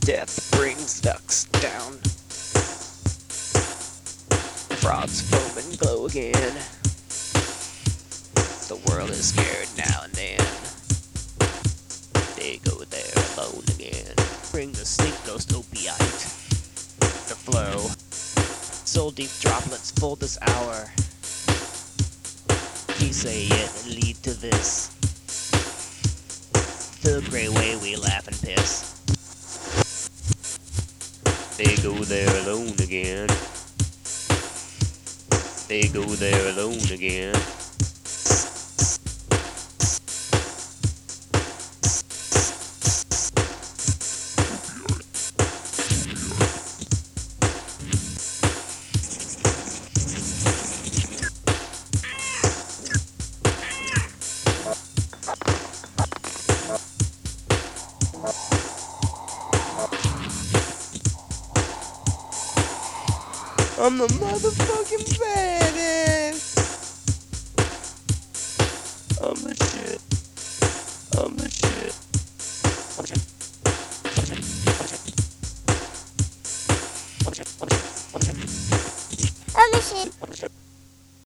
Death brings ducks down. Frogs foam and glow again. The world is scared now and then. They go there alone again. Bring the sleep ghost opiate. The flow. Soul deep droplets full this hour. We say it and lead to this. The gray way we laugh and piss. They go there alone again. They go there alone again. I'm the motherfucking baddest. I'm the shit. I'm the shit. I'm the shit.